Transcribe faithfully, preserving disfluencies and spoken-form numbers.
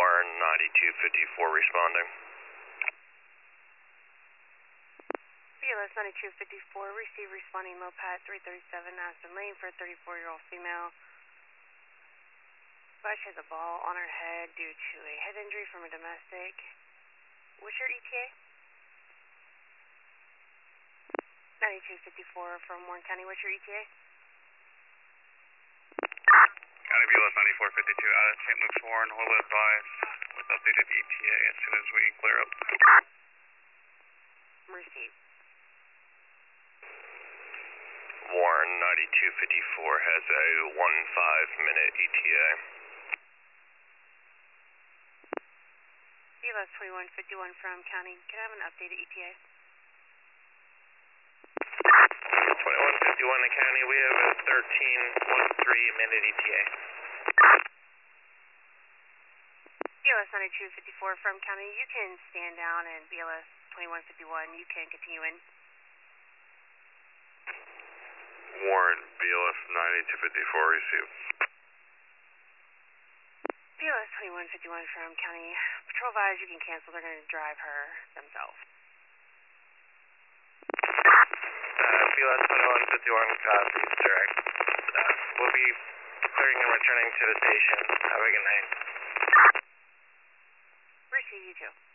Warren ninety-two fifty-four responding. B L S ninety-two fifty-four, receive responding Lopat three thirty-seven Aston Lane for a thirty-four-year-old female. But she has a ball on her head due to a head injury from a domestic. What's your E T A? ninety-two fifty-four from Warren County, what's your E T A? County B L S ninety-four fifty-two out of Saint Luke's Warren, will advise with updated E T A as soon as we clear up. Receive. Warren ninety-two fifty-four has a one five minute E T A. B L S twenty-one fifty-one from County, can I have an updated E T A? twenty-one fifty-one in County, we have a thirteen thirteen minute E T A. B L S ninety-two fifty-four from County, you can stand down, and B L S twenty-one fifty-one, you can continue in. Warren, B L S ninety-two fifty-four, receive. B L S twenty-one fifty-one from County, patrol advise you can cancel, they're going to drive her themselves. Uh, B L S twenty-one fifty-one, copy, direct. Uh, we'll be clearing and returning to the station. Have a good night. Receive you too.